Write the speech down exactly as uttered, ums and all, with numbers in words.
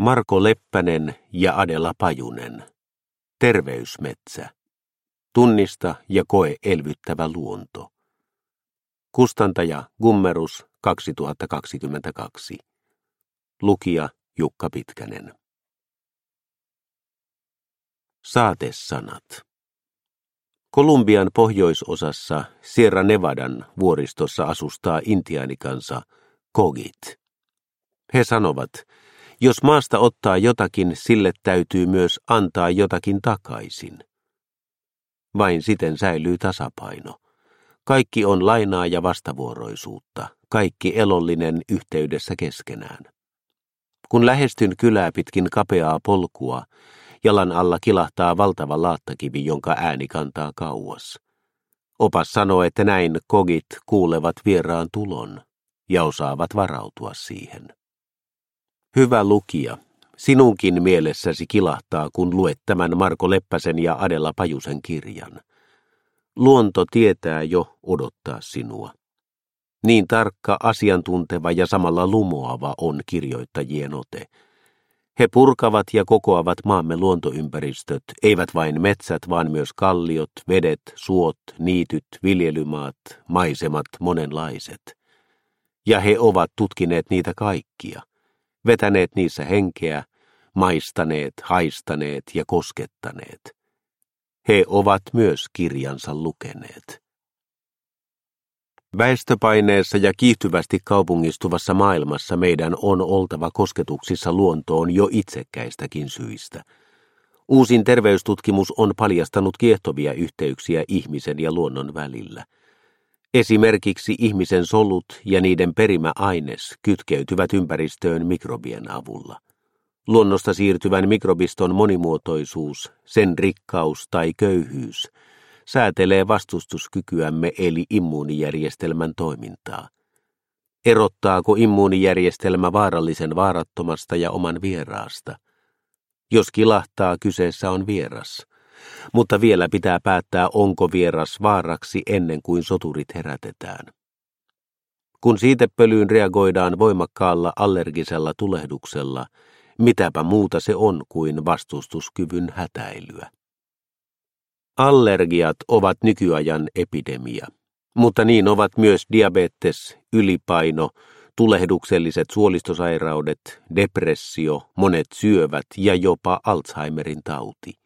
Marko Leppänen ja Adela Pajunen. Terveysmetsä. Tunnista ja koe elvyttävä luonto. Kustantaja Gummerus kaksituhattakaksikymmentäkaksi. Lukija Jukka Pitkänen. Saatesanat. Kolumbian pohjoisosassa Sierra Nevadan vuoristossa asustaa intiaanikansa Kogit. He sanovat, jos maasta ottaa jotakin, sille täytyy myös antaa jotakin takaisin. Vain siten säilyy tasapaino. Kaikki on lainaa ja vastavuoroisuutta, kaikki elollinen yhteydessä keskenään. Kun lähestyn kylää pitkin kapeaa polkua, jalan alla kilahtaa valtava laattakivi, jonka ääni kantaa kauas. Opas sanoo, että näin kogit kuulevat vieraan tulon ja osaavat varautua siihen. Hyvä lukija, sinunkin mielessäsi kilahtaa, kun luet tämän Marko Leppäsen ja Adela Pajusen kirjan. Luonto tietää jo odottaa sinua. Niin tarkka, asiantunteva ja samalla lumoava on kirjoittajien ote. He purkavat ja kokoavat maamme luontoympäristöt, eivät vain metsät, vaan myös kalliot, vedet, suot, niityt, viljelymaat, maisemat monenlaiset. Ja he ovat tutkineet niitä kaikkia, vetäneet niissä henkeä, maistaneet, haistaneet ja koskettaneet. He ovat myös kirjansa lukeneet. Väestöpaineessa ja kiihtyvästi kaupungistuvassa maailmassa meidän on oltava kosketuksissa luontoon jo itsekkäistäkin syistä. Uusin terveystutkimus on paljastanut kiehtovia yhteyksiä ihmisen ja luonnon välillä. Esimerkiksi ihmisen solut ja niiden perimäaines kytkeytyvät ympäristöön mikrobien avulla. Luonnosta siirtyvän mikrobiston monimuotoisuus, sen rikkaus tai köyhyys, säätelee vastustuskykyämme eli immuunijärjestelmän toimintaa. Erottaako immuunijärjestelmä vaarallisen vaarattomasta ja oman vieraasta? Jos kilahtaa, kyseessä on vieras. Mutta vielä pitää päättää, onko vieras vaaraksi ennen kuin soturit herätetään. Kun siitepölyyn reagoidaan voimakkaalla allergisella tulehduksella, mitäpä muuta se on kuin vastustuskyvyn hätäilyä. Allergiat ovat nykyajan epidemia, mutta niin ovat myös diabetes, ylipaino, tulehdukselliset suolistosairaudet, depressio, monet syövät ja jopa Alzheimerin tauti.